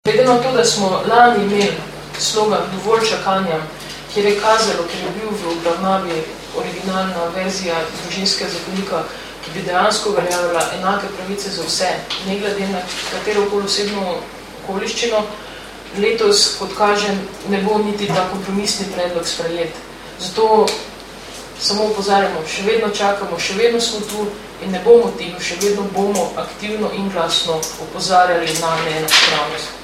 Glede na to, da smo lani imeli slogan Dovolj čakanja, kjer je kazalo, ker je bil v obravnavi originalna verzija družinskega zakonika, ki bi dejansko veljavila enake pravice za vse, ne glede na katero osebno okoliščino, letos, kot kažem, ne bo niti ta kompromisni predlog sprejet. Zato samo opozarjamo, še vedno čakamo, še vedno smo tu in ne bomo tiho, še vedno bomo aktivno in glasno opozarjali na neenakopravnost.